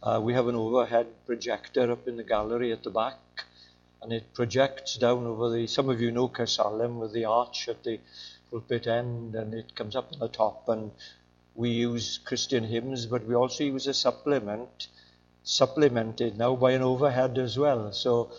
We have an overhead projector up in the gallery at the back, and it projects down over some of you know Kersalem with the arch at the pulpit end, and it comes up on the top, and we use Christian hymns, but we also use a supplemented now by an overhead as well. So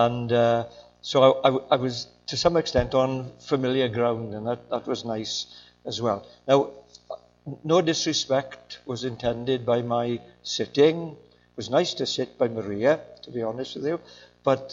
I was to some extent on familiar ground, and that was nice as well. Now, no disrespect was intended by my sitting. It was nice to sit by Maria, to be honest with you. But,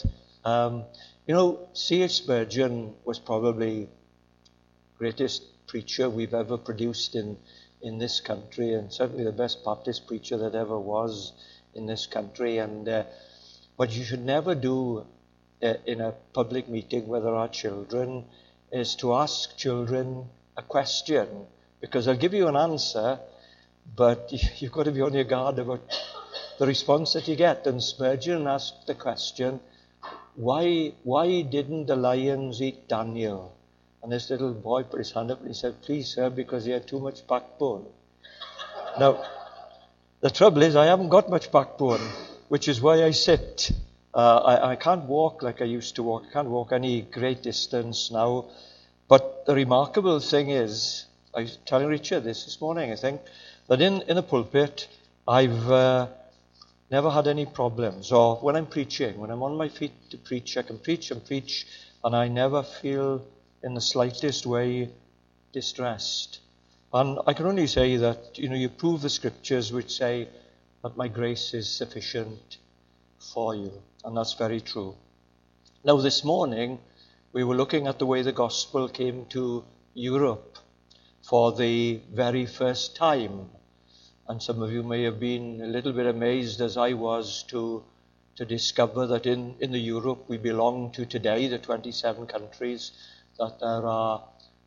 C.H. Spurgeon was probably the greatest preacher we've ever produced in this country, and certainly the best Baptist preacher that ever was in this country. And what you should never do in a public meeting where there are children is to ask children a question, because they'll give you an answer, but you've got to be on your guard about the response that you get. And Spurgeon asked the question, why didn't the lions eat Daniel? And this little boy put his hand up and he said, please, sir, because he had too much backbone. Now, the trouble is I haven't got much backbone, which is why I sit. I can't walk like I used to walk. I can't walk any great distance now. But the remarkable thing is, I was telling Richard this morning, I think, that in the pulpit, I've never had any problems. Or when I'm preaching, when I'm on my feet to preach, I can preach and preach, and I never feel in the slightest way distressed. And I can only say that, you prove the scriptures which say that my grace is sufficient for you. And that's very true. Now, this morning, we were looking at the way the gospel came to Europe for the very first time. And some of you may have been a little bit amazed, as I was, to discover that in the Europe we belong to today, the 27 countries, that there are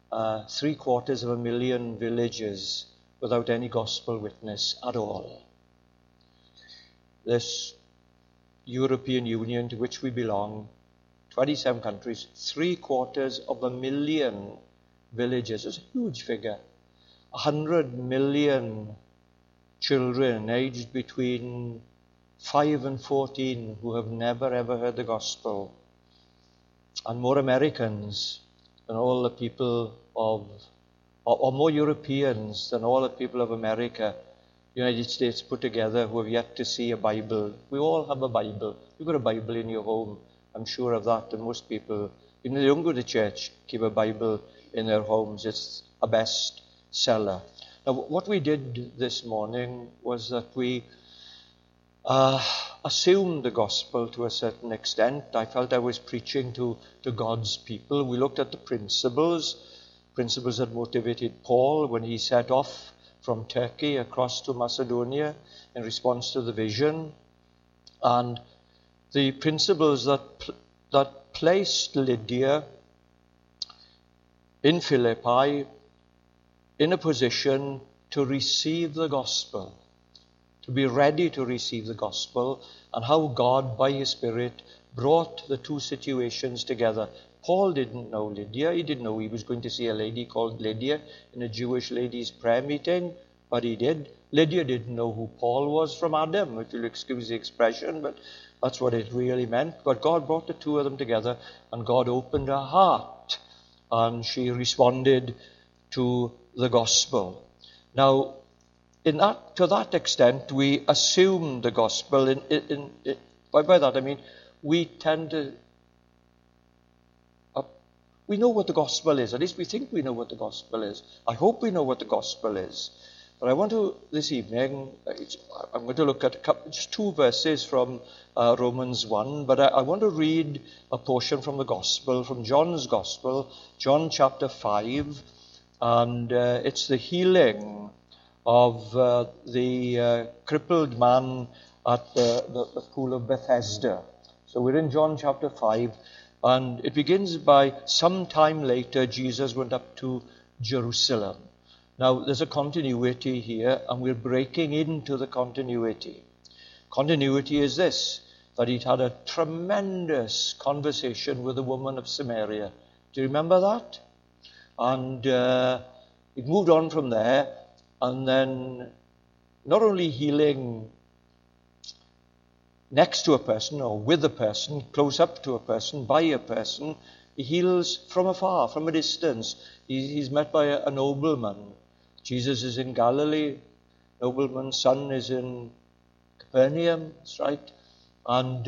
750,000 villages without any gospel witness at all. This European Union to which we belong, 27 countries, 750,000 villages. It's a huge figure. 100 million children aged between 5 and 14 who have never ever heard the gospel. And more Americans than all the people or more Europeans than all the people of America, United States put together, who have yet to see a Bible. We all have a Bible. You've got a Bible in your home. I'm sure of that. And most people, even if they don't go to church, keep a Bible in their homes. It's a best seller. Now, what we did this morning was that we assumed the gospel to a certain extent. I felt I was preaching to God's people. We looked at the principles that motivated Paul when he set off from Turkey across to Macedonia in response to the vision, and the principles that placed Lydia in Philippi in a position to receive the gospel, to be ready to receive the gospel, and how God, by His Spirit, brought the two situations together. Paul didn't know Lydia. He didn't know he was going to see a lady called Lydia in a Jewish ladies' prayer meeting, but he did. Lydia didn't know who Paul was from Adam, if you'll excuse the expression, but that's what it really meant. But God brought the two of them together, and God opened her heart, and she responded to the gospel. Now, to that extent, we assume the gospel. By that I mean we tend to... we know what the gospel is. At least we think we know what the gospel is. I hope we know what the gospel is. But I want to, this evening, I'm going to look at just two verses from Romans 1, but I want to read a portion from the gospel, from John's gospel, John chapter 5, and it's the healing of the crippled man at the pool of Bethesda. So we're in John chapter 5, and it begins by, sometime later Jesus went up to Jerusalem. Now, there's a continuity here, and we're breaking into the continuity. Continuity is this, that he'd had a tremendous conversation with a woman of Samaria. Do you remember that? And it moved on from there, and then not only healing next to a person or with a person, close up to a person, by a person. He heals from afar, from a distance. He's met by a nobleman. Jesus is in Galilee. Nobleman's son is in Capernaum, that's right. And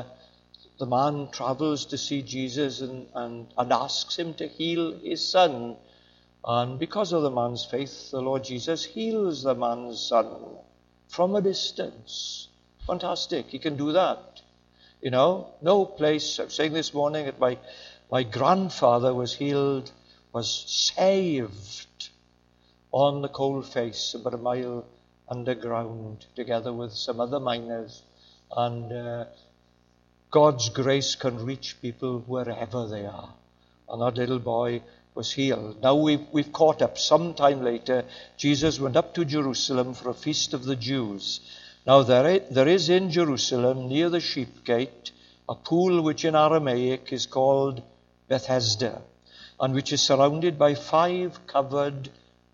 the man travels to see Jesus and asks him to heal his son. And because of the man's faith, the Lord Jesus heals the man's son from a distance. Fantastic. He can do that. You know, no place. I was saying this morning that my grandfather was healed, was saved on the coal face about a mile underground, together with some other miners. And God's grace can reach people wherever they are. And that little boy was healed. Now we've caught up. Sometime later, Jesus went up to Jerusalem for a feast of the Jews. Now there is in Jerusalem, near the sheep gate, a pool which in Aramaic is called Bethesda, and which is surrounded by 5 covered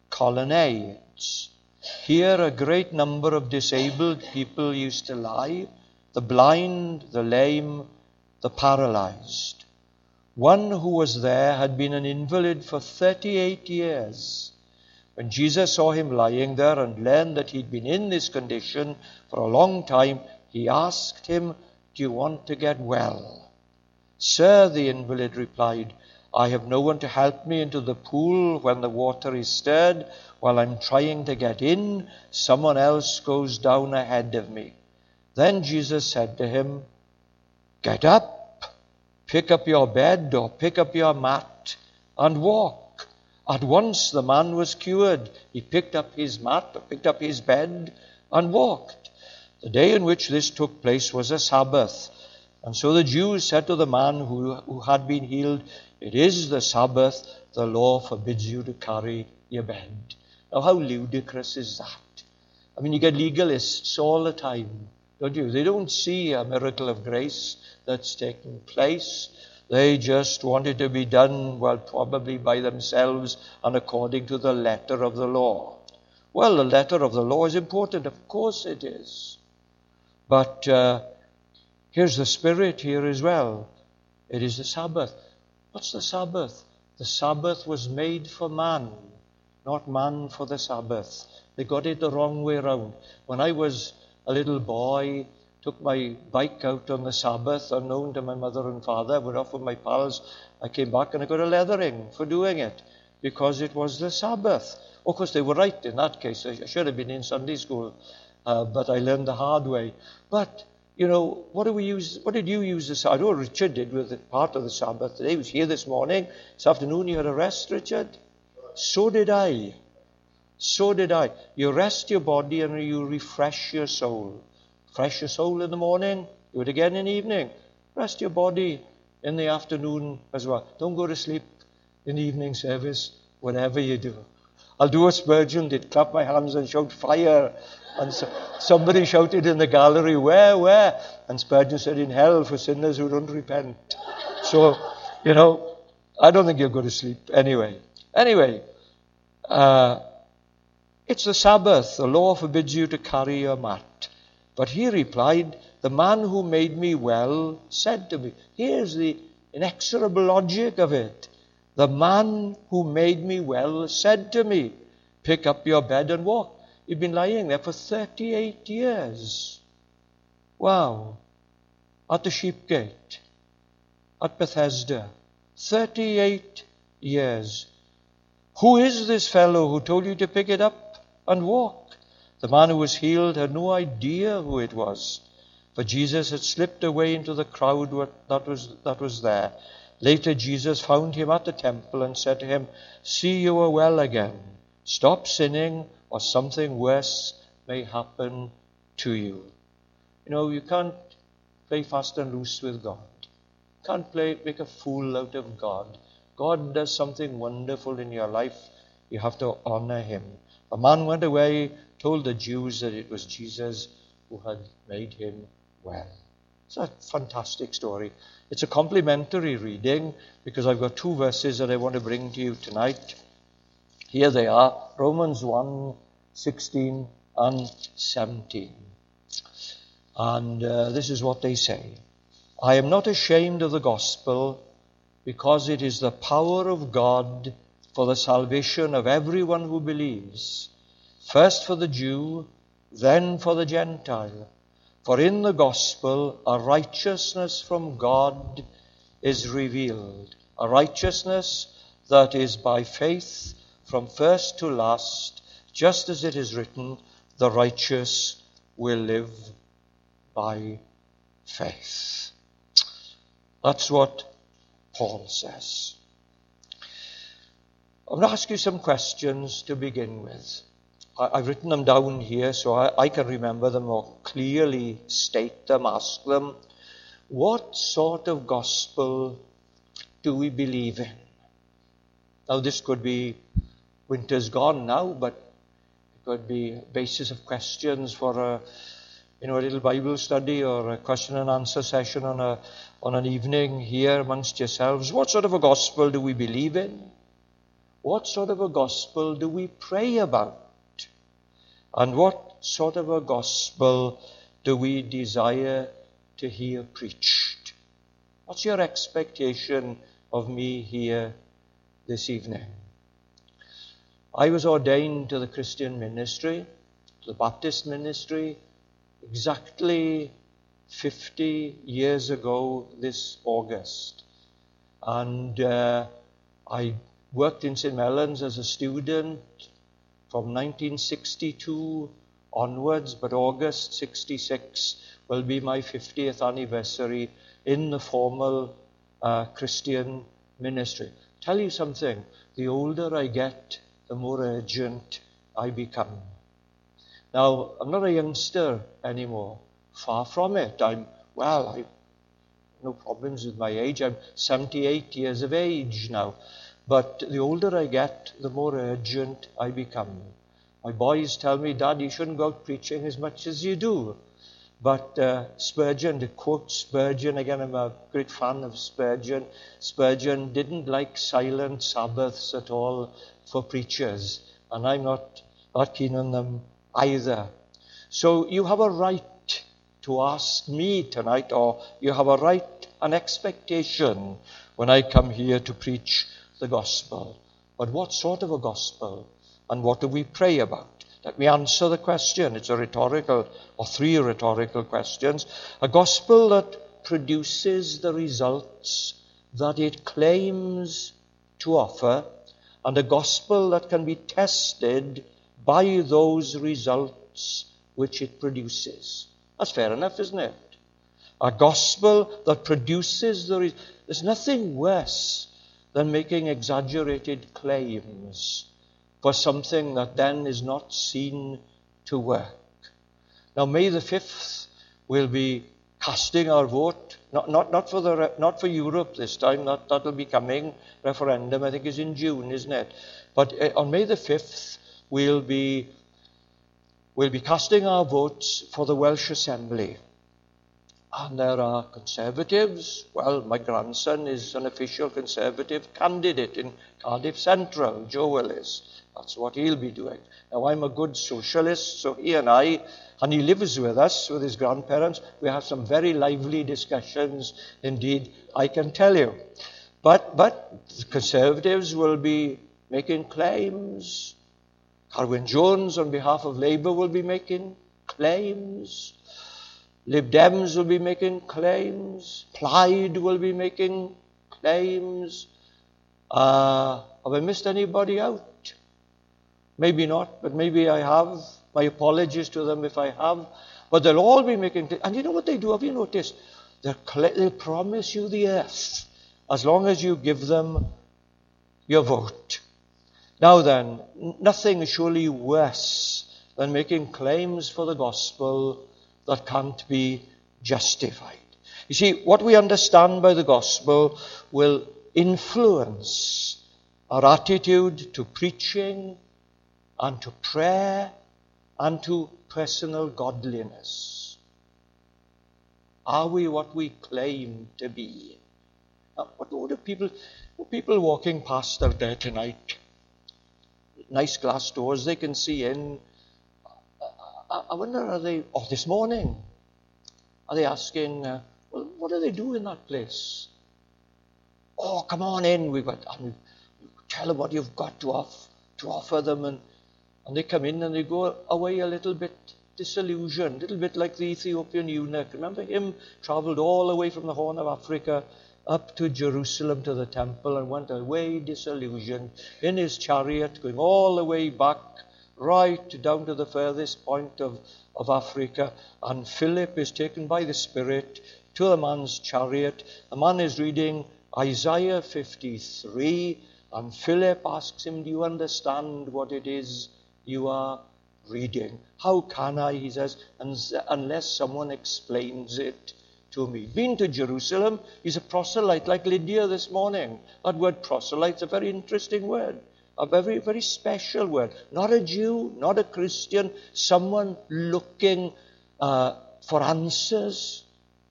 colonnades. Here a great number of disabled people used to lie, the blind, the lame, the paralyzed. One who was there had been an invalid for 38 years. When Jesus saw him lying there and learned that he'd been in this condition for a long time, he asked him, "Do you want to get well?" "Sir," the invalid replied, "I have no one to help me into the pool when the water is stirred. While I'm trying to get in, someone else goes down ahead of me." Then Jesus said to him, "Get up. Pick up your bed or pick up your mat and walk." At once the man was cured. He picked up his mat, picked up his bed, and walked. The day in which this took place was a Sabbath. And so the Jews said to the man who had been healed, "It is the Sabbath. The law forbids you to carry your bed." Now how ludicrous is that? I mean, you get legalists all the time, don't you? They don't see a miracle of grace that's taking place. They just want it to be done, well, probably by themselves and according to the letter of the law. Well, the letter of the law is important. Of course it is. But here's the Spirit here as well. It is the Sabbath. What's the Sabbath? The Sabbath was made for man, not man for the Sabbath. They got it the wrong way around. When I was a little boy, took my bike out on the Sabbath, unknown to my mother and father, went off with my pals. I came back and I got a leathering for doing it, because it was the Sabbath. Of course, they were right in that case. I should have been in Sunday school, but I learned the hard way. But, you know, what did you use the Sabbath? I know Richard did with part of the Sabbath today. He was here this morning. This afternoon you had a rest, Richard? So did I. So did I. You rest your body and you refresh your soul. Refresh your soul in the morning, do it again in the evening. Rest your body in the afternoon as well. Don't go to sleep in the evening service, whatever you do. I'll do what Spurgeon did, clap my hands and shout fire. And somebody shouted in the gallery, where? And Spurgeon said, in hell for sinners who don't repent. So, you know, I don't think you'll go to sleep anyway. It's the Sabbath. The law forbids you to carry your mat. But he replied, "The man who made me well said to me," here's the inexorable logic of it. "The man who made me well said to me, 'Pick up your bed and walk.'" You've been lying there for 38 years. Wow. At the sheep gate, at Bethesda. 38 years. Who is this fellow who told you to pick it up and walk? The man who was healed had no idea who it was, for Jesus had slipped away into the crowd that was there. Later Jesus found him at the temple and said to him, "See, you are well again. Stop sinning, or something worse may happen to you." You know, you can't play fast and loose with God. You can't make a fool out of God. God does something wonderful in your life. You have to honor him. The man went away, told the Jews that it was Jesus who had made him well. It's a fantastic story. It's a complimentary reading because I've got 2 verses that I want to bring to you tonight. Here they are, Romans 1:16 and 17. And this is what they say. I am not ashamed of the gospel, because it is the power of God for the salvation of everyone who believes, first for the Jew, then for the Gentile. For in the gospel a righteousness from God is revealed, a righteousness that is by faith from first to last, just as it is written, the righteous will live by faith. That's what Paul says. I'm going to ask you some questions to begin with. I've written them down here so I can remember them or clearly state them, ask them. What sort of gospel do we believe in? Now, this could be, winter's gone now, but it could be a basis of questions for a little Bible study or a question and answer session on an evening here amongst yourselves. What sort of a gospel do we believe in? What sort of a gospel do we pray about? And what sort of a gospel do we desire to hear preached? What's your expectation of me here this evening? I was ordained to the Christian ministry, to the Baptist ministry, exactly 50 years ago this August. And I worked in St. Mellons as a student from 1962 onwards, but August 66 will be my 50th anniversary in the formal Christian ministry. Tell you something, the older I get, the more urgent I become. Now, I'm not a youngster anymore. Far from it. I've no problems with my age. I'm 78 years of age now. But the older I get, the more urgent I become. My boys tell me, Dad, you shouldn't go out preaching as much as you do. But Spurgeon, to quote Spurgeon, again, I'm a great fan of Spurgeon. Spurgeon didn't like silent Sabbaths at all for preachers. And I'm not keen on them either. So you have a right to ask me tonight, or you have a right, an expectation when I come here to preach the gospel. But what sort of a gospel? And what do we pray about? Let me answer the question. It's a rhetorical, or three rhetorical questions. A gospel that produces the results that it claims to offer, and a gospel that can be tested by those results which it produces. That's fair enough, isn't it? A gospel that produces the results. There's nothing worse than making exaggerated claims for something that then is not seen to work. Now, May the 5th, we'll be casting our vote, not for Europe this time, that'll be coming. Referendum, I think, is in June, isn't it? But on May the 5th, we'll be casting our votes for the Welsh Assembly. And there are Conservatives. Well, my grandson is an official Conservative candidate in Cardiff Central, Joe Willis. That's what he'll be doing. Now, I'm a good socialist, so he and he lives with us, with his grandparents. We have some very lively discussions indeed, I can tell you. But the Conservatives will be making claims. Carwyn Jones, on behalf of Labour, will be making claims. Lib Dems will be making claims. Plaid will be making claims. Have I missed anybody out? Maybe not, but maybe I have. My apologies to them if I have. But they'll all be making claims. And you know what they do? Have you noticed? They'll promise you the earth as long as you give them your vote. Now then, nothing is surely worse than making claims for the gospel that can't be justified. You see, what we understand by the gospel will influence our attitude to preaching and to prayer and to personal godliness. Are we what we claim to be? Now, what are people walking past out there tonight? Nice glass doors they can see in. I wonder, are they, this morning, are they asking, well, what do they do in that place? Oh, come on in. Tell them what you've got to offer them. And they come in and they go away a little bit disillusioned, a little bit like the Ethiopian eunuch. Remember him? Traveled all the way from the Horn of Africa up to Jerusalem to the temple and went away disillusioned in his chariot, going all the way back right down to the furthest point of Africa. And Philip is taken by the Spirit to the man's chariot. The man is reading Isaiah 53, and Philip asks him, do you understand what it is you are reading? How can I, he says, unless someone explains it to me. Been to Jerusalem, he's a proselyte like Lydia this morning. That word proselyte's a very interesting word, a very, very special word. Not a Jew, not a Christian, someone looking for answers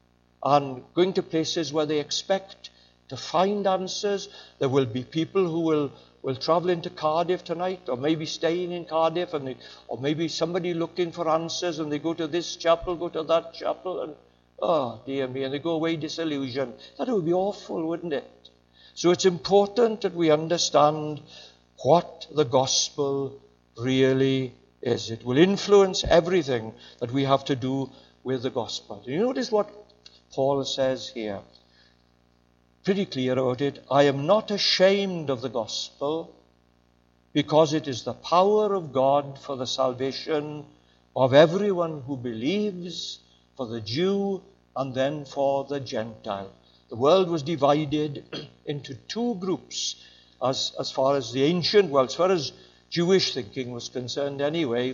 and going to places where they expect to find answers. There will be people who will travel into Cardiff tonight, or maybe staying in Cardiff, or maybe somebody looking for answers, and they go to this chapel, go to that chapel, and oh, dear me, and they go away disillusioned. That would be awful, wouldn't it? So it's important that we understand what the gospel really is. It will influence everything that we have to do with the gospel. You notice what Paul says here? Pretty clear about it. I am not ashamed of the gospel, because it is the power of God for the salvation of everyone who believes, for the Jew and then for the Gentile. The world was divided into two groups as far as the ancient, well, as far as Jewish thinking was concerned anyway.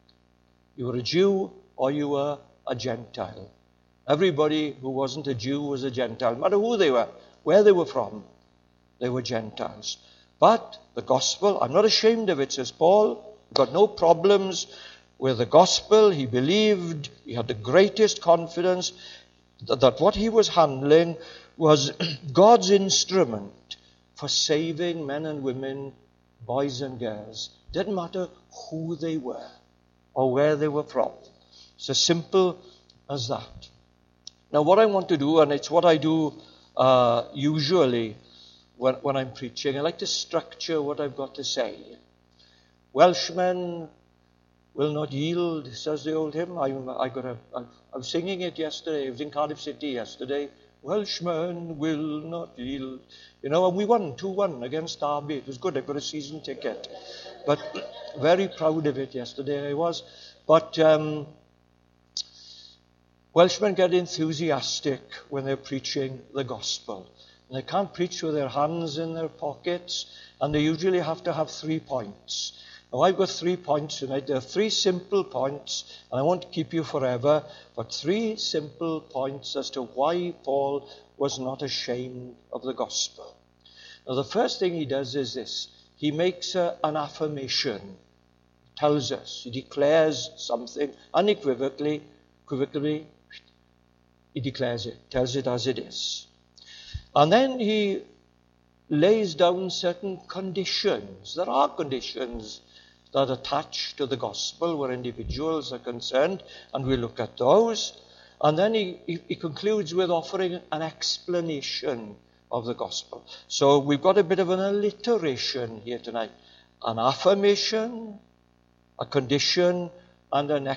You were a Jew or you were a Gentile. Everybody who wasn't a Jew was a Gentile, no matter who they were, where they were from, they were Gentiles. But the gospel, I'm not ashamed of it, says Paul. Got no problems with the gospel. He believed, he had the greatest confidence that what he was handling was God's instrument for saving men and women, boys and girls. Didn't matter who they were or where they were from. It's as simple as that. Now what I want to do, and it's what I do usually when I'm preaching, I like to structure what I've got to say. Welshmen will not yield, says the old hymn. I was singing it yesterday. I was in Cardiff City yesterday. Welshmen will not yield. You know, and we won 2-1 against Derby. It was good. I got a season ticket. But very proud of it yesterday I was. But Welshmen get enthusiastic when they're preaching the gospel. And they can't preach with their hands in their pockets, and they usually have to have 3 points. Now, I've got 3 points tonight. There are 3 simple points, and I won't keep you forever, but 3 simple points as to why Paul was not ashamed of the gospel. Now, the first thing he does is this. He makes an affirmation. He tells us, he declares something unequivocally, he declares it, tells it as it is. And then he lays down certain conditions. There are conditions that attach to the gospel where individuals are concerned, and we look at those. And then he concludes with offering an explanation of the gospel. So we've got a bit of an alliteration here tonight. An affirmation, a condition, and an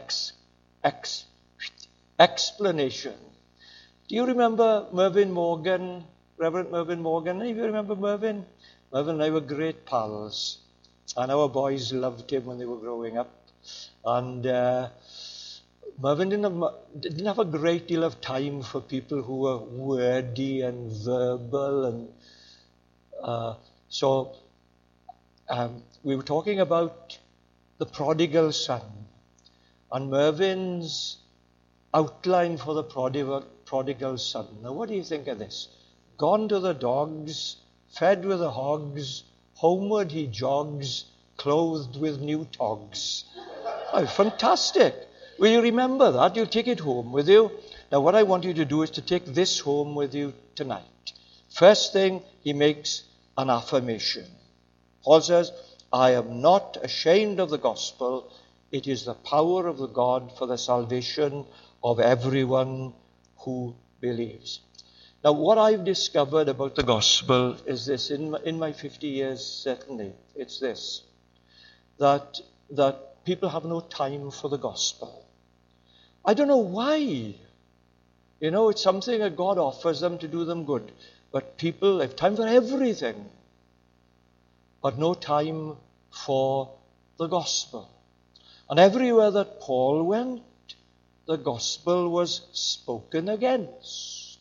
explanation. Do you remember Mervyn Morgan, Reverend Mervyn Morgan? Any of you remember Mervyn? Mervyn and I were great pals. And our boys loved him when they were growing up. And Mervyn didn't have a great deal of time for people who were wordy and verbal. And so we were talking about the prodigal son. And Mervyn's outline for the prodigal son. Now, what do you think of this? Gone to the dogs, fed with the hogs, homeward he jogs, clothed with new togs. Oh, fantastic. Will you remember that? You'll take it home with you. Now, what I want you to do is to take this home with you tonight. First thing, he makes an affirmation. Paul says, I am not ashamed of the gospel. It is the power of the God for the salvation of everyone who believes. Now, what I've discovered about the gospel is this, in my 50 years, certainly, it's this, that people have no time for the gospel. I don't know why. It's something that God offers them to do them good. But people have time for everything, but no time for the gospel. And everywhere that Paul went, the gospel was spoken against.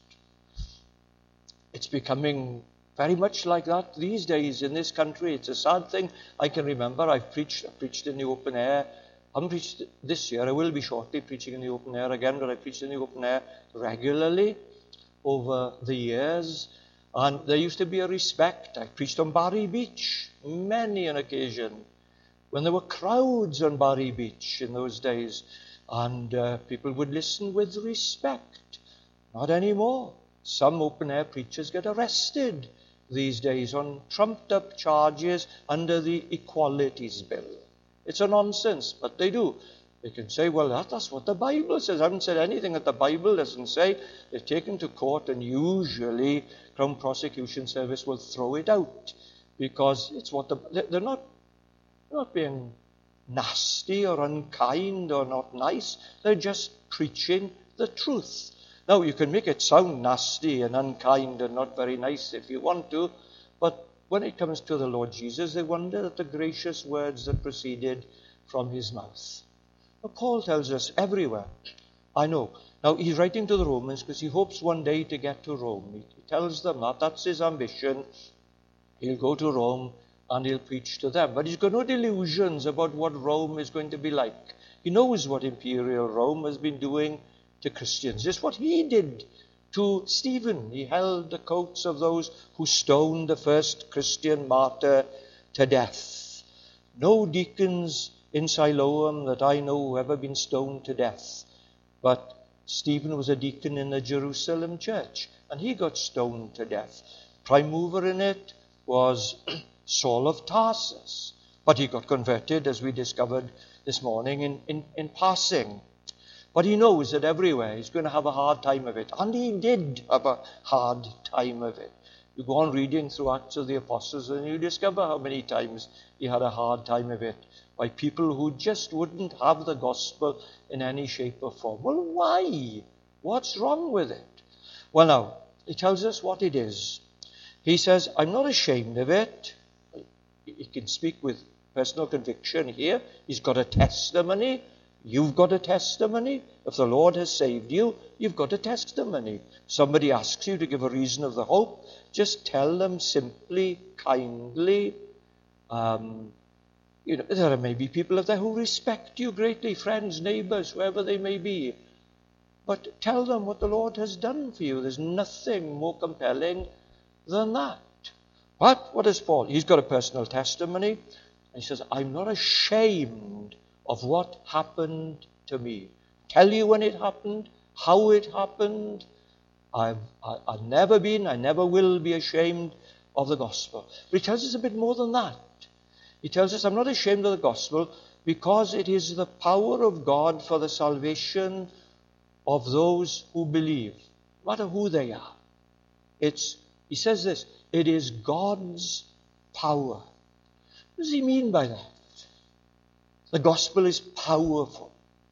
It's becoming very much like that these days in this country. It's a sad thing. I can remember I've preached in the open air. I haven't preached this year. I will be shortly preaching in the open air again, but I preached in the open air regularly over the years. And there used to be a respect. I preached on Barry Beach many an occasion when there were crowds on Barry Beach in those days. And people would listen with respect. Not anymore. Some open-air preachers get arrested these days on trumped-up charges under the Equalities Bill. It's a nonsense, but they do. They can say, well, that's what the Bible says. I haven't said anything that the Bible doesn't say. They're taken to court, and usually Crown Prosecution Service will throw it out because it's what they're not being nasty or unkind or not nice. They're just preaching the truth. Now, you can make it sound nasty and unkind and not very nice if you want to, but when it comes to the Lord Jesus, they wonder at the gracious words that proceeded from his mouth. But Paul tells us everywhere. I know. Now, he's writing to the Romans because he hopes one day to get to Rome. He tells them that's his ambition. He'll go to Rome and he'll preach to them. But he's got no delusions about what Rome is going to be like. He knows what imperial Rome has been doing to Christians. It's what he did to Stephen. He held the coats of those who stoned the first Christian martyr to death. No deacons in Siloam that I know have ever been stoned to death. But Stephen was a deacon in the Jerusalem church, and he got stoned to death. Prime mover in it was Saul of Tarsus. But he got converted, as we discovered this morning, in passing. But he knows that everywhere he's going to have a hard time of it. And he did have a hard time of it. You go on reading through Acts of the Apostles and you discover how many times he had a hard time of it by people who just wouldn't have the gospel in any shape or form. Well, why? What's wrong with it? Well, now, he tells us what it is. He says, I'm not ashamed of it. He can speak with personal conviction here. He's got a testimony. You've got a testimony. If the Lord has saved you, you've got a testimony. Somebody asks you to give a reason of the hope, just tell them simply, kindly. There may be people out there who respect you greatly, friends, neighbors, whoever they may be. But tell them what the Lord has done for you. There's nothing more compelling than that. But what is Paul? He's got a personal testimony. He says, I'm not ashamed of what happened to me. Tell you when it happened, how it happened. I've never been, I never will be ashamed of the gospel. But he tells us a bit more than that. He tells us, I'm not ashamed of the gospel because it is the power of God for the salvation of those who believe, no matter who they are. He says this, it is God's power. What does he mean by that? The gospel is powerful.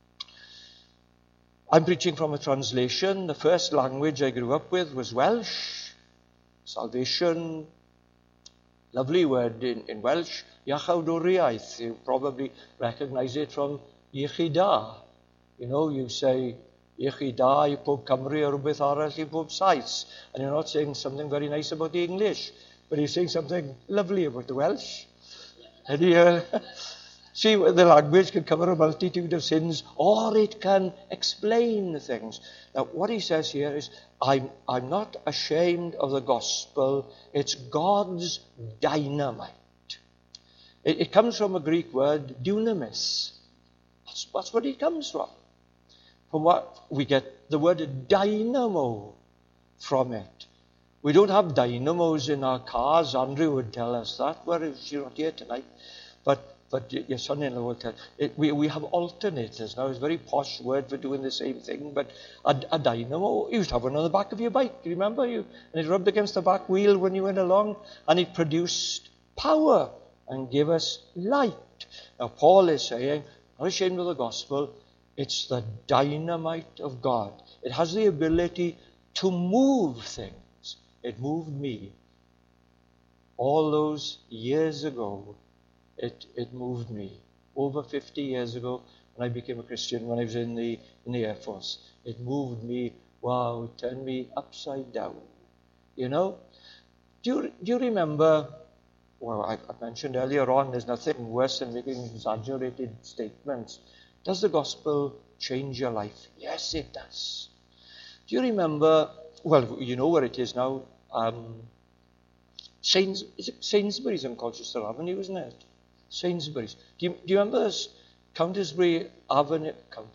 I'm preaching from a translation. The first language I grew up with was Welsh. Salvation, lovely word in Welsh. Iachawdwriaeth. You probably recognize it from Iechyd. You say Iechyd I pob Cymru or rhywbeth arall I pob Saes. And you're not saying something very nice about the English, but you're saying something lovely about the Welsh. And see, the language can cover a multitude of sins, or it can explain things. Now, what he says here is, I'm not ashamed of the gospel. It's God's dynamite. It comes from a Greek word, dunamis. That's what it comes from. From what we get the word dynamo from it. We don't have dynamos in our cars. Andrew would tell us that. Well, you're not here tonight. But But your son-in-law will tell. We have alternators now. It's a very posh word for doing the same thing. But a dynamo, you used to have one on the back of your bike. Do you remember? And it rubbed against the back wheel when you went along. And it produced power and gave us light. Now Paul is saying, not ashamed of the gospel. It's the dynamite of God. It has the ability to move things. It moved me. All those years ago, it moved me. Over 50 years ago, when I became a Christian, when I was in the Air Force, it moved me. Wow, it turned me upside down. You know? Do you remember, well, I mentioned earlier on, there's nothing worse than making exaggerated statements. Does the gospel change your life? Yes, it does. Do you remember, well, you know where it is now, is it Sainsbury's on Colchester Avenue, isn't it? Sainsbury's. Do you remember this? Colchester Avenue.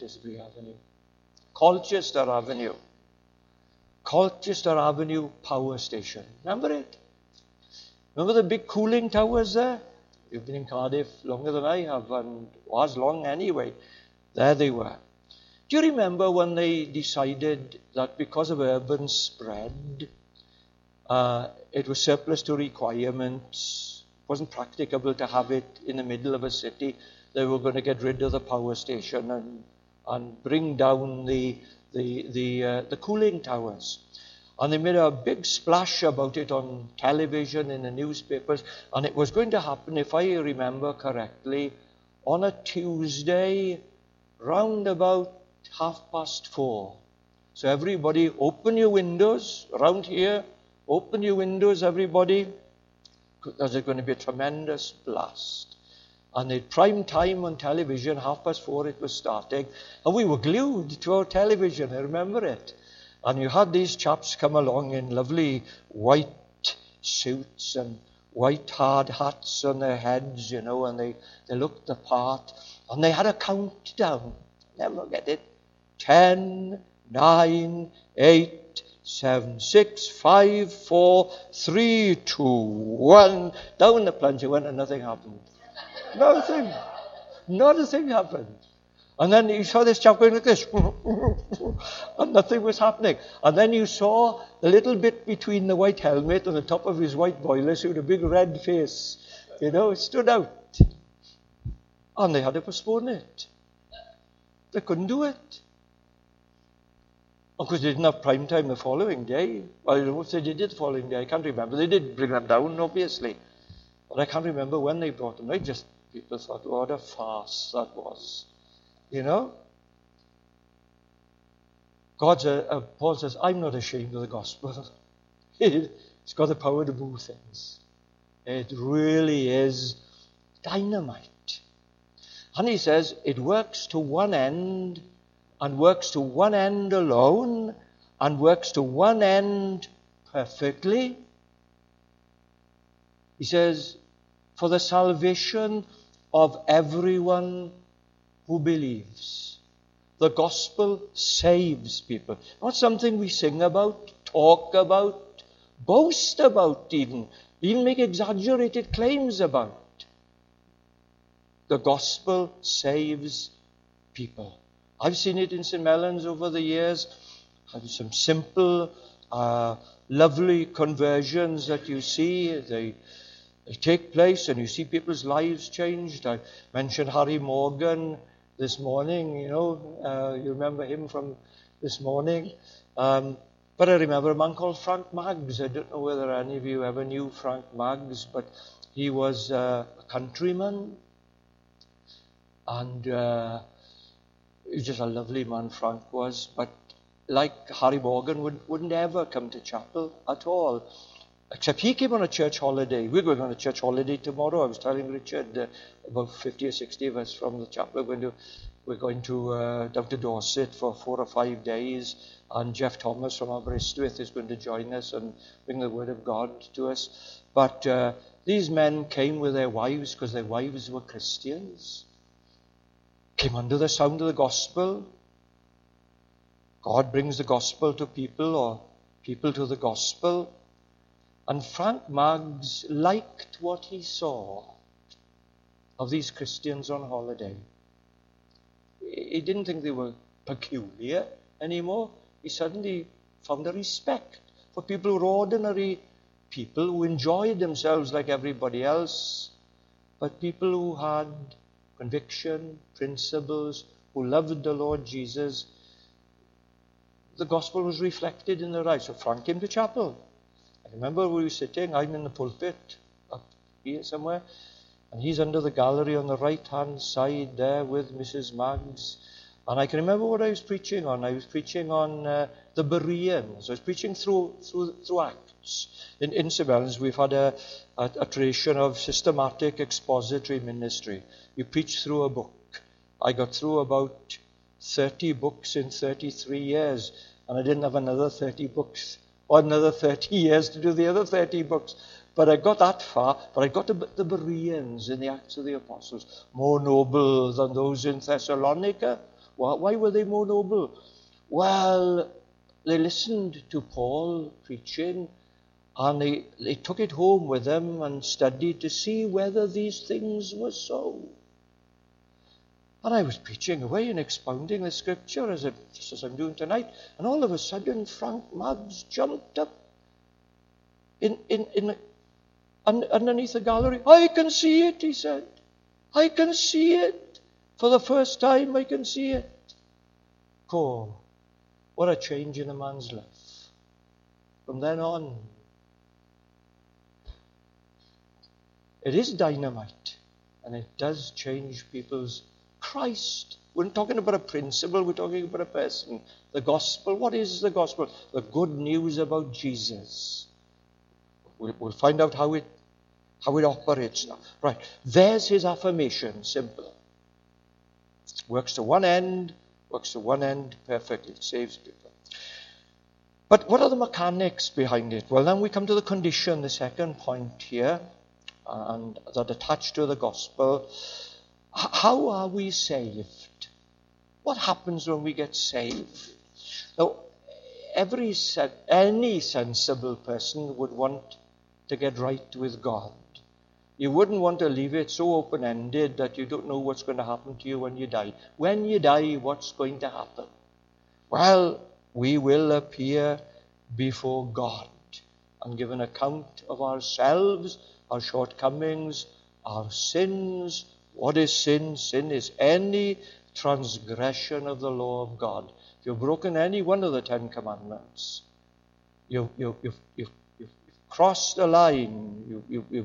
Colchester Avenue Power Station. Remember it? Remember the big cooling towers there? You've been in Cardiff longer than I have, and was long anyway. There they were. Do you remember when they decided that because of urban spread, it was surplus to requirements, it wasn't practicable to have it in the middle of a city, they were going to get rid of the power station and bring down the cooling towers. And they made a big splash about it on television, in the newspapers, and it was going to happen, if I remember correctly, on a Tuesday, round about 4:30. So everybody, open your windows around here. Open your windows, everybody. There's going to be a tremendous blast. And at prime time on television, 4:30 it was starting. And we were glued to our television, I remember it. And you had these chaps come along in lovely white suits and white hard hats on their heads, you know, and they looked the part. And they had a countdown. Never get it. 10, 9, 8, 7, 6, 5, 4, 3, 2, 1. Down the plunger went and nothing happened. Nothing. Not a thing happened. And then you saw this chap going like this. And nothing was happening. And then you saw a little bit between the white helmet and the top of his white boiler suit, a big red face. You know, it stood out. And they had to postpone it. They couldn't do it. Because they didn't have prime time the following day. Well, I don't know if they did it the following day. I can't remember. They did bring them down, obviously. But I can't remember when they brought them. People thought, what a farce that was. You know? Paul says, I'm not ashamed of the gospel. It's got the power to move things. It really is dynamite. And he says, it works to one end, and works to one end alone, and works to one end perfectly. He says, for the salvation of everyone who believes. The gospel saves people. Not something we sing about, talk about, boast about even make exaggerated claims about. The gospel saves people. I've seen it in St. Mellons over the years. Some simple, lovely conversions that you see. They take place and you see people's lives changed. I mentioned Harry Morgan this morning, you know. You remember him from this morning. But I remember a man called Frank Maggs. I don't know whether any of you ever knew Frank Maggs, but he was a countryman. And he was just a lovely man, Frank was. But like Harry Morgan, wouldn't ever come to chapel at all. Except he came on a church holiday. We're going on a church holiday tomorrow. I was telling Richard, about 50 or 60 of us from the chapel, we're going to down to Dorset for 4 or 5 days. And Jeff Thomas from Aberystwyth is going to join us and bring the word of God to us. But these men came with their wives because their wives were Christians. Came under the sound of the gospel. God brings the gospel to people, or people to the gospel. And Frank Maggs liked what he saw. of these Christians on holiday. He didn't think they were peculiar anymore. He suddenly found a respect for people who were ordinary people who enjoyed themselves like everybody else, but people who had conviction, principles, who loved the Lord Jesus. The gospel was reflected in their lives. So Frank came to chapel. I remember we were sitting, I'm in the pulpit, up here somewhere, and he's under the gallery on the right-hand side there with Mrs. Maggs. And I can remember what I was preaching on. I was preaching on the Bereans. I was preaching through Acts. In St. Helens, we've had a tradition of systematic expository ministry. You preach through a book. I got through about 30 books in 33 years, and I didn't have another 30 books or another 30 years to do the other 30 books. But I got that far, but I got to the Bereans in the Acts of the Apostles, more noble than those in Thessalonica. Why were they more noble? Well, they listened to Paul preaching, and they took it home with them and studied to see whether these things were so. And I was preaching away and expounding the scripture just as I'm doing tonight, and all of a sudden Frank Maggs jumped up underneath the gallery. I can see it, he said. I can see it. For the first time, I can see it. Oh, what a change in a man's life. From then on, it is dynamite, and it does change people's Christ. We're not talking about a principle, we're talking about a person. The gospel, what is the gospel? The good news about Jesus. We'll find out how it operates now. Right, there's his affirmation, simple. Works to one end perfectly. It saves people. But what are the mechanics behind it? Well, then we come to the condition, the second point here, and that attached to the gospel. How are we saved? What happens when we get saved? Now, any sensible person would want to get right with God. You wouldn't want to leave it so open-ended that you don't know what's going to happen to you when you die. When you die, what's going to happen? Well, we will appear before God and give an account of ourselves, our shortcomings, our sins. What is sin? Sin is any transgression of the law of God. If you've broken any one of the 10 commandments, you've crossed a line.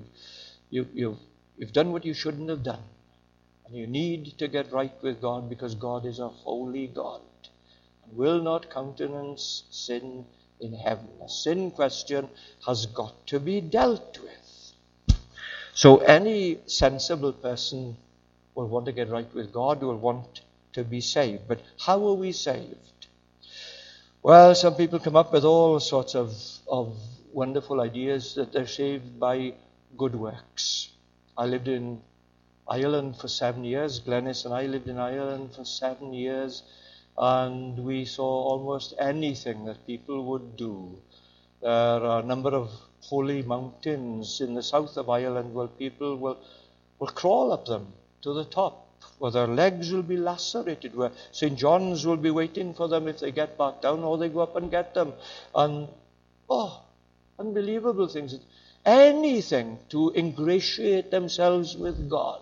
You've done what you shouldn't have done. And you need to get right with God, because God is a holy God and will not countenance sin in heaven. A sin question has got to be dealt with. So any sensible person will want to get right with God, will want to be saved. But how are we saved? Well, some people come up with all sorts of wonderful ideas that they're saved by good works. I lived in Ireland for 7 years. Glenys and I lived in Ireland for 7 years, and we saw almost anything that people would do. There are a number of holy mountains in the south of Ireland where people will crawl up them to the top, where their legs will be lacerated, where St. John's will be waiting for them if they get back down, or they go up and get them. And, unbelievable things. Anything to ingratiate themselves with God.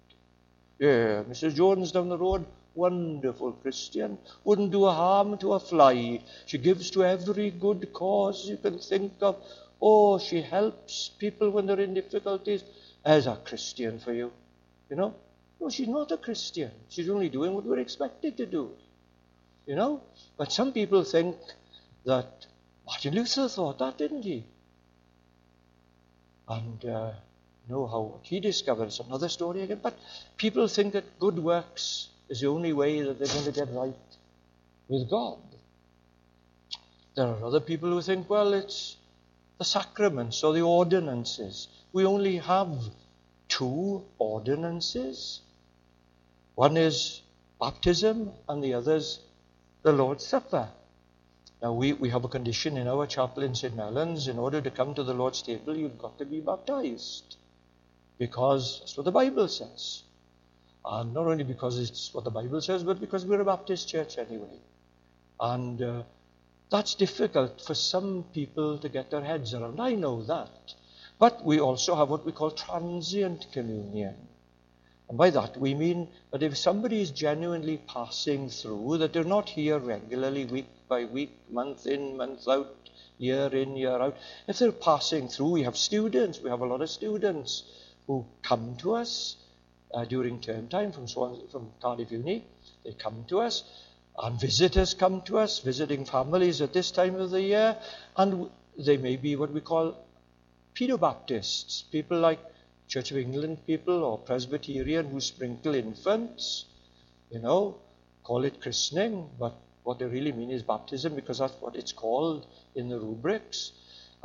Yeah, Mrs. Jones down the road, wonderful Christian, wouldn't do a harm to a fly. She gives to every good cause you can think of. Oh, she helps people when they're in difficulties. As a Christian for you, you know. No, she's not a Christian. She's only doing what we're expected to do, you know. But some people think that Martin Luther thought that, didn't he? And know how he discovered. It's another story again. But people think that good works is the only way that they're going to get right with God. There are other people who think, well, it's the sacraments or the ordinances. We only have 2 ordinances. One is baptism and the other is the Lord's Supper. Now, we have a condition in our chapel in St. Helens. In order to come to the Lord's table, you've got to be baptized. because that's what the Bible says. And not only because it's what the Bible says, but because we're a Baptist church anyway. And that's difficult for some people to get their heads around. I know that. But we also have what we call transient communion. And by that we mean that if somebody is genuinely passing through, that they're not here regularly, week by week, month in, month out, year in, year out. If they're passing through, we have students. We have a lot of students who come to us during term time from Cardiff Uni. They come to us, and visitors come to us, visiting families at this time of the year. And they may be what we call Pedobaptists, people like Church of England people or Presbyterian who sprinkle infants, call it christening, but what they really mean is baptism, because that's what it's called in the rubrics.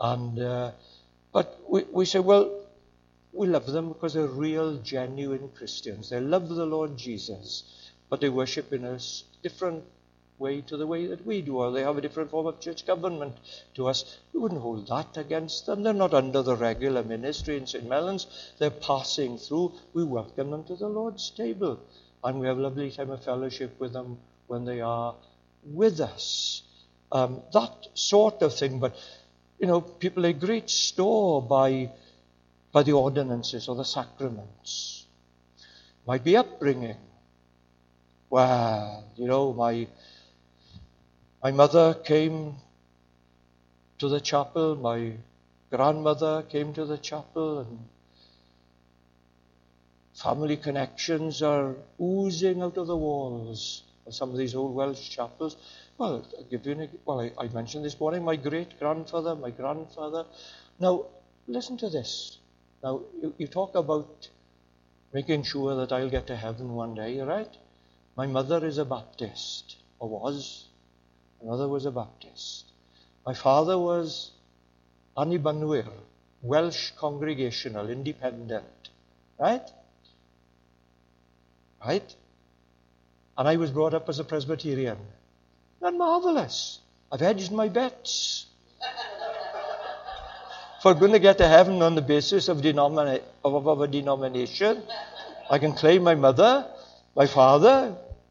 But we say, well, we love them because they're real, genuine Christians. They love the Lord Jesus, but they worship in a different way to the way that we do, or they have a different form of church government to us. We wouldn't hold that against them. They're not under the regular ministry in St. Mellons. They're passing through. We welcome them to the Lord's table, and we have a lovely time of fellowship with them when they are with us. That sort of thing. But, people lay great store by the ordinances or the sacraments. Might be upbringing. Well, my mother came to the chapel, my grandmother came to the chapel, and family connections are oozing out of the walls of some of these old Welsh chapels. Well, I mentioned this morning my great-grandfather, my grandfather. Now, listen to this. Now, you talk about making sure that I'll get to heaven one day, right? My mother is a Baptist, or was. My mother was a Baptist. My father was Annibanwyr, Welsh Congregational, Independent. Right? Right? And I was brought up as a Presbyterian. Not marvelous. I've hedged my bets. If I'm going to get to heaven on the basis of a denomination, I can claim my mother, my father,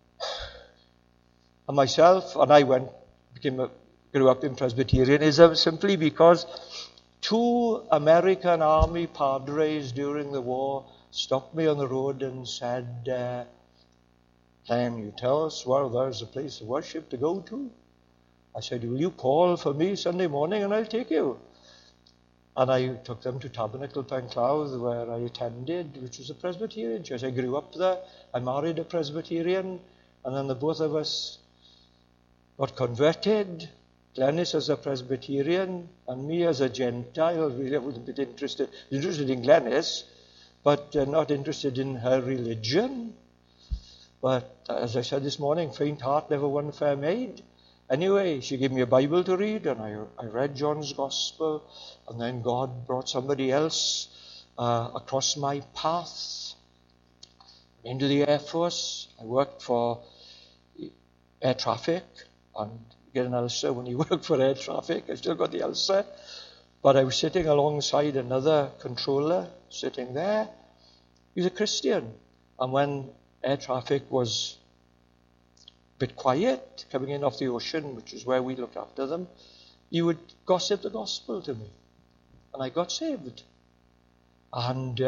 and myself, and I grew up in Presbyterianism simply because 2 American Army padres during the war stopped me on the road and said, can you tell us where there's a place of worship to go to? I said, will you call for me Sunday morning and I'll take you? And I took them to Tabernacle Penclawdd, where I attended, which was a Presbyterian church. I grew up there. I married a Presbyterian, and then the both of us got converted. Glenys as a Presbyterian, and me as a Gentile. Really, I was a bit interested in Glenys, but not interested in her religion. But as I said this morning, faint heart never won fair maid. Anyway, she gave me a Bible to read, and I read John's Gospel, and then God brought somebody else across my path into the Air Force. I worked for air traffic, and you get an ulcer when you work for air traffic. I still got the ulcer, but I was sitting alongside another controller sitting there. He was a Christian, and when air traffic was a bit quiet, coming in off the ocean, which is where we look after them, he would gossip the gospel to me. And I got saved. And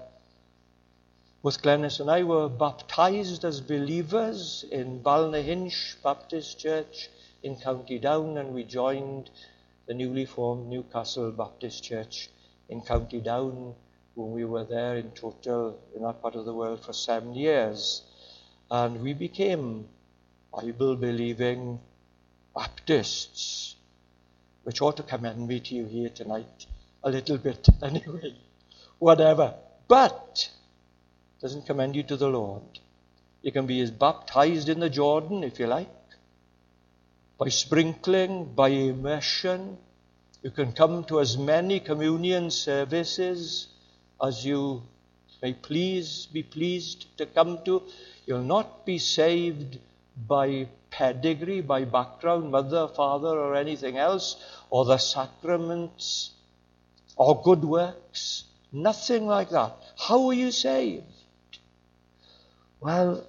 both Glenys and I were baptized as believers in Balnahinch Baptist Church in County Down, and we joined the newly formed Newcastle Baptist Church in County Down when we were there in total in that part of the world for 7 years. And we became Bible-believing Baptists, which ought to commend me to you here tonight a little bit anyway, whatever. But doesn't commend you to the Lord. You can be as baptized in the Jordan, if you like, by sprinkling, by immersion. You can come to as many communion services as you may be pleased to come to. You'll not be saved by pedigree, by background, mother, father, or anything else, or the sacraments, or good works. Nothing like that. How are you saved? Well,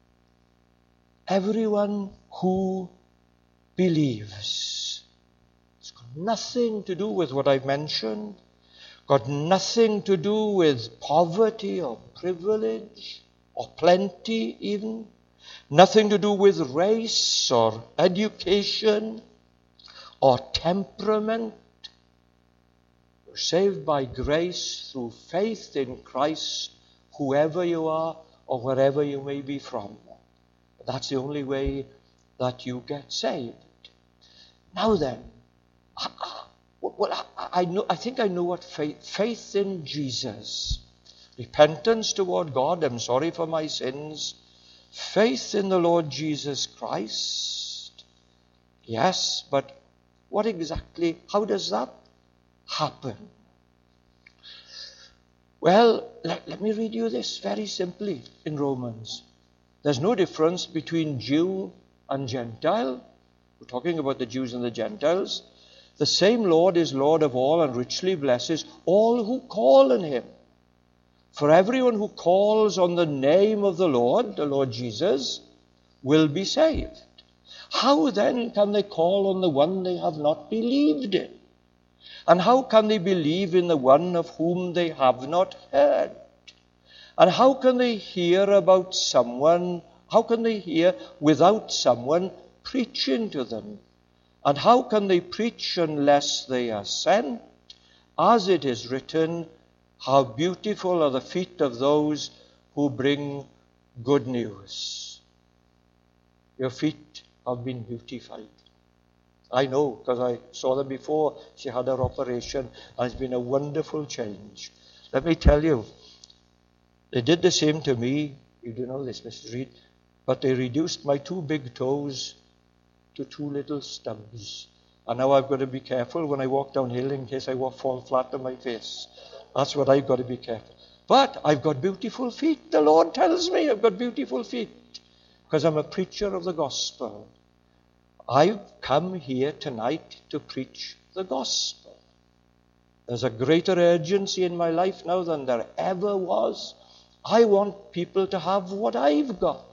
everyone who believes. It's got nothing to do with what I've mentioned. Got nothing to do with poverty or privilege or plenty even. Nothing to do with race or education or temperament. You're saved by grace through faith in Christ, whoever you are or wherever you may be from. That's the only way that you get saved. Now then, I think I know what faith in Jesus, repentance toward God, I'm sorry for my sins, faith in the Lord Jesus Christ. Yes, but what exactly, how does that happen? Well, let me read you this very simply in Romans. There's no difference between Jew and Gentile. We're talking about the Jews and the Gentiles. The same Lord is Lord of all and richly blesses all who call on him. For everyone who calls on the name of the Lord Jesus, will be saved. How then can they call on the one they have not believed in? And how can they believe in the one of whom they have not heard? And how can they hear about someone, how can they hear without someone preaching to them? And how can they preach unless they are sent? As it is written, how beautiful are the feet of those who bring good news. Your feet have been beautified. I know, because I saw them before she had her operation, and it's been a wonderful change. Let me tell you, they did the same to me. You do know this, Mrs. Reed. But they reduced my 2 big toes to 2 little stubs. And now I've got to be careful when I walk downhill in case I fall flat on my face. That's what I've got to be careful. But I've got beautiful feet. The Lord tells me I've got beautiful feet. Because I'm a preacher of the gospel. I've come here tonight to preach the gospel. There's a greater urgency in my life now than there ever was. I want people to have what I've got.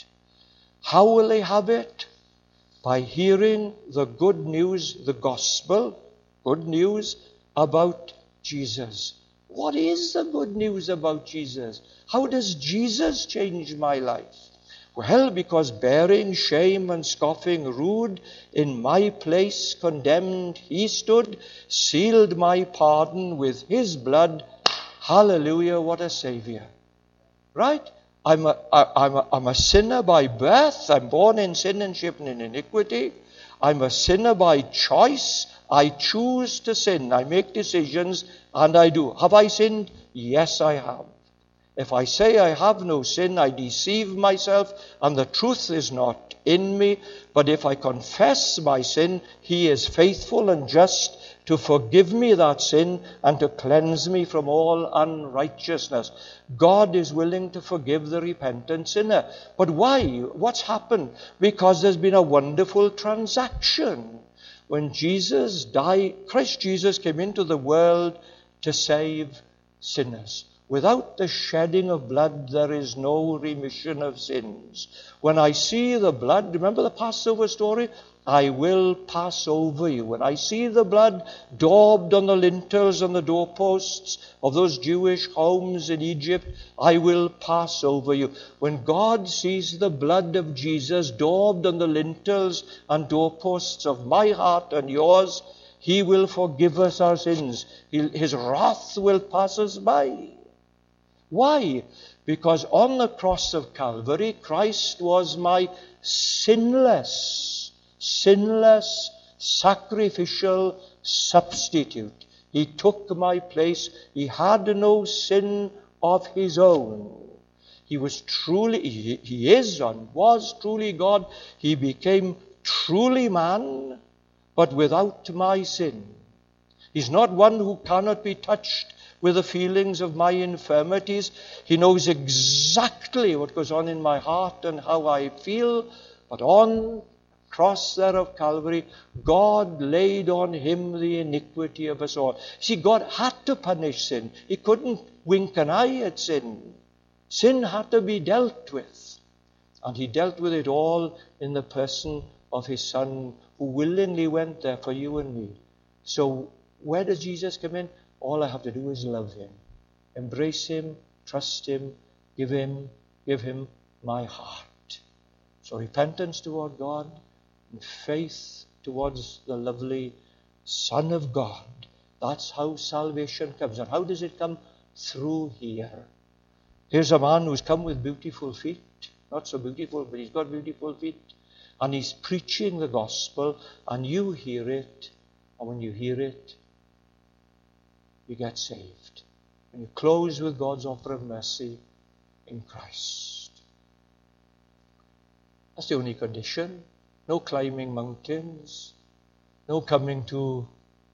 How will they have it? By hearing the good news, the gospel, good news about Jesus. What is the good news about Jesus? How does Jesus change my life? Well, because bearing shame and scoffing rude, in my place condemned he stood, sealed my pardon with his blood. Hallelujah, what a Savior. Right? I'm a sinner by birth. I'm born in sin and shapen in iniquity. I'm a sinner by choice. I choose to sin. I make decisions and I do. Have I sinned? Yes, I have. If I say I have no sin, I deceive myself and the truth is not in me. But if I confess my sin, he is faithful and just to forgive me that sin and to cleanse me from all unrighteousness. God is willing to forgive the repentant sinner. But why? What's happened? Because there's been a wonderful transaction. When Jesus died, Christ Jesus came into the world to save sinners. Without the shedding of blood, there is no remission of sins. When I see the blood, remember the Passover story? I will pass over you. When I see the blood daubed on the lintels and the doorposts of those Jewish homes in Egypt, I will pass over you. When God sees the blood of Jesus daubed on the lintels and doorposts of my heart and yours, he will forgive us our sins. His wrath will pass us by. Why? Because on the cross of Calvary, Christ was my sinless, sacrificial substitute. He took my place. He had no sin of his own. He was truly, he is and was truly God. He became truly man, but without my sin. He's not one who cannot be touched with the feelings of my infirmities. He knows exactly what goes on in my heart and how I feel. But on cross there of Calvary, God laid on him the iniquity of us all. See, God had to punish sin. He couldn't wink an eye at sin. Sin had to be dealt with. And he dealt with it all in the person of his Son, who willingly went there for you and me. So where does Jesus come in? All I have to do is love him. Embrace him, trust him, give him my heart. So repentance toward God and faith towards the lovely Son of God. That's how salvation comes. And how does it come? Through here. Here's a man who's come with beautiful feet. Not so beautiful, but he's got beautiful feet. And he's preaching the gospel, and you hear it. And when you hear it, you get saved. And you close with God's offer of mercy in Christ. That's the only condition. No climbing mountains. No coming to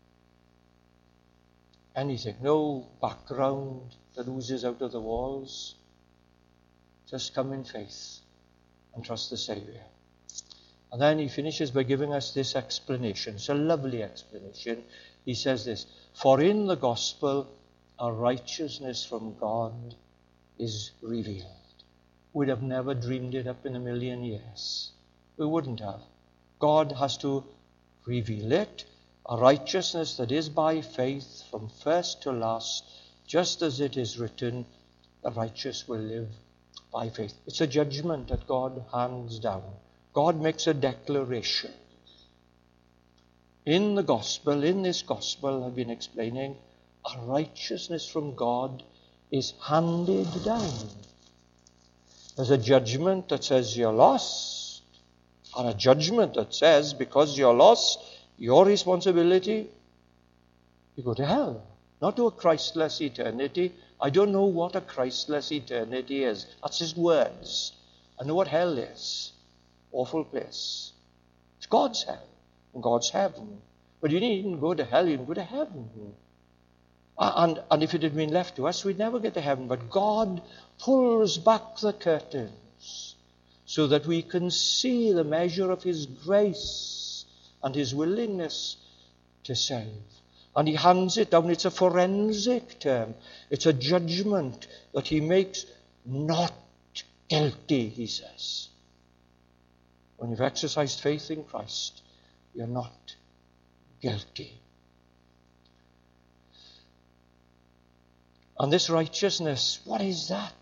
anything. No background that oozes out of the walls. Just come in faith and trust the Savior. And then he finishes by giving us this explanation. It's a lovely explanation. He says this: for in the gospel a righteousness from God is revealed. We'd have never dreamed it up in a million years. We wouldn't have. God has to reveal it. A righteousness that is by faith from first to last, just as it is written, the righteous will live by faith. It's a judgment that God hands down. God makes a declaration. In the gospel, in this gospel I've been explaining, a righteousness from God is handed down. There's a judgment that says you're lost, and a judgment that says because you're lost, your responsibility, you go to hell, not to a Christless eternity. I don't know what a Christless eternity is. That's his words. I know what hell is. Awful place. It's God's hell and God's heaven. But you needn't go to hell, you can go to heaven. And if it had been left to us, we'd never get to heaven. But God pulls back the curtains so that we can see the measure of his grace and his willingness to save. And he hands it down. It's a forensic term. It's a judgment that he makes not guilty, he says. When you've exercised faith in Christ, you're not guilty. And this righteousness, what is that?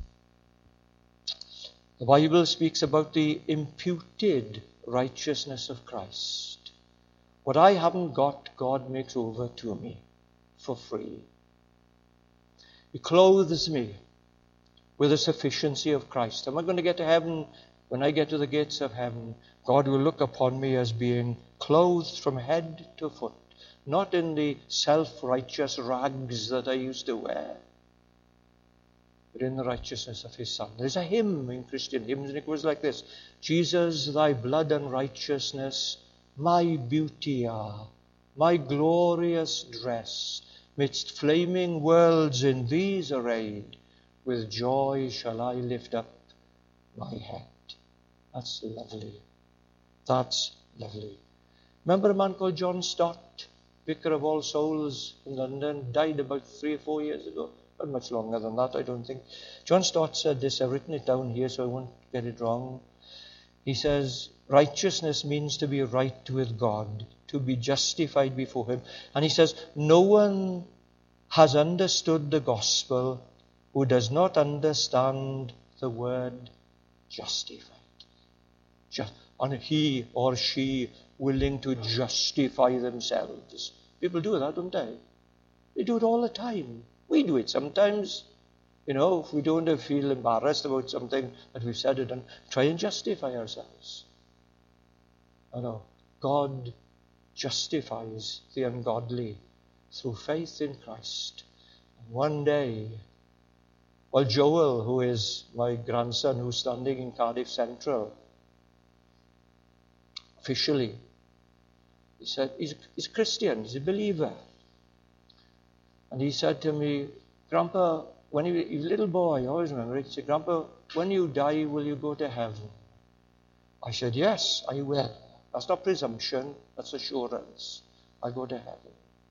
The Bible speaks about the imputed righteousness of Christ. What I haven't got, God makes over to me for free. He clothes me with the sufficiency of Christ. Am I going to get to heaven? When I get to the gates of heaven, God will look upon me as being clothed from head to foot, not in the self-righteous rags that I used to wear, but in the righteousness of his Son. There's a hymn in Christian hymns, and it goes like this: Jesus, thy blood and righteousness, my beauty are, my glorious dress, midst flaming worlds in these arrayed, with joy shall I lift up my head. That's lovely. That's lovely. Remember a man called John Stott, Vicar of All Souls in London, died about 3 or 4 years ago. Not much longer than that, I don't think. John Stott said this. I've written it down here so I won't get it wrong. He says, righteousness means to be right with God, to be justified before him. And he says, no one has understood the gospel who does not understand the word justified. And he or she willing to justify themselves. People do that, don't they? They do it all the time. We do it sometimes. You know, if we don't feel embarrassed about something that we've said or done, try and justify ourselves. I know. God justifies the ungodly through faith in Christ. And one day, well, Joel, who is my grandson, who's standing in Cardiff Central, officially, he said, he's Christian, he's a believer. And he said to me, Grandpa, when he was a little boy, I always remember it, he said, Grandpa, when you die, will you go to heaven? I said, yes, I will. That's not presumption, that's assurance. I'll go to heaven.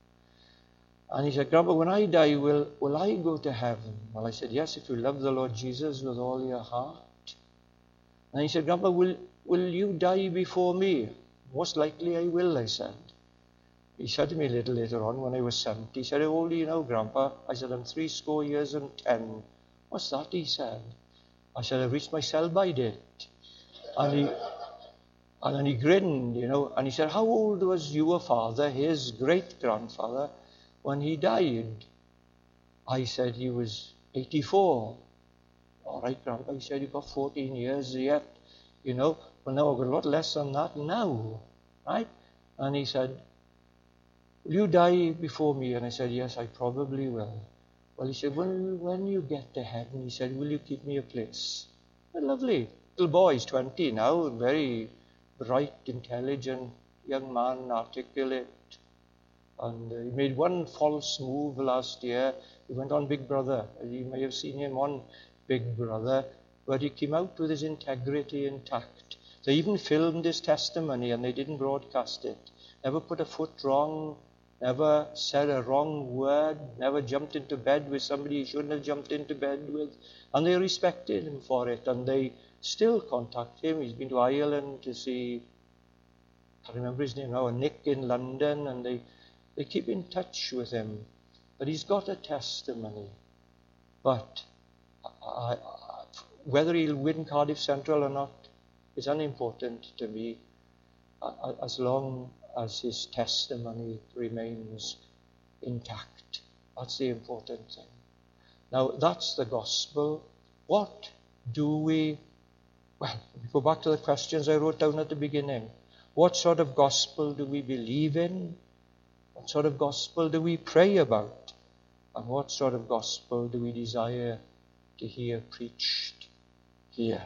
And he said, Grandpa, when I die, will I go to heaven? Well, I said, yes, if you love the Lord Jesus with all your heart. And he said, Grandpa, will you die before me? Most likely I will, I said. He said to me a little later on when I was 70, he said, how old are you now, Grandpa? I said, I'm 70 years and 10. What's that, he said. I said, I've reached my sell-by date. And then he grinned, and he said, how old was your father, his great-grandfather, when he died? I said, he was 84. All right, Grandpa, he said, you've got 14 years yet, Well, no, I've got a lot less than that now, right? And he said, will you die before me? And I said, yes, I probably will. Well, he said, when you get to heaven, he said, will you keep me a place? Well, lovely. Little boy, he's 20 now, very bright, intelligent, young man, articulate. And he made one false move last year. He went on Big Brother. You may have seen him on Big Brother, but he came out with his integrity intact. They even filmed his testimony and they didn't broadcast it. Never put a foot wrong, never said a wrong word, never jumped into bed with somebody he shouldn't have jumped into bed with. And they respected him for it, and they still contact him. He's been to Ireland to see, I can't remember his name now, Nick in London, and they keep in touch with him. But he's got a testimony. But whether he'll win Cardiff Central or not is unimportant to me, as long as his testimony remains intact. That's the important thing. Now, that's the gospel. What do we... Well, we go back to the questions I wrote down at the beginning. What sort of gospel do we believe in? What sort of gospel do we pray about? And what sort of gospel do we desire to hear preached here?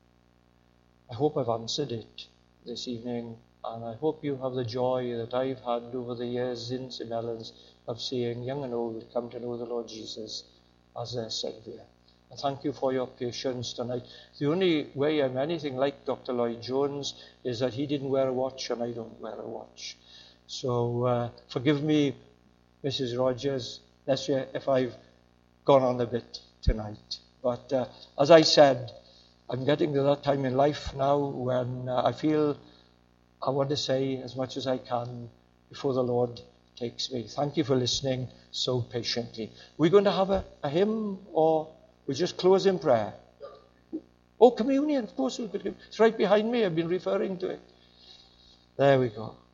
I hope I've answered it this evening, and I hope you have the joy that I've had over the years in St. Helens of seeing young and old come to know the Lord Jesus as their Saviour. I thank you for your patience tonight. The only way I'm anything like Dr. Lloyd Jones is that he didn't wear a watch and I don't wear a watch. So forgive me, Mrs. Rogers, if I've gone on a bit tonight. But as I said, I'm getting to that time in life now when I feel I want to say as much as I can before the Lord takes me. Thank you for listening so patiently. We're going to have a hymn, or we just close in prayer? Oh, communion, of course. It's right behind me. I've been referring to it. There we go.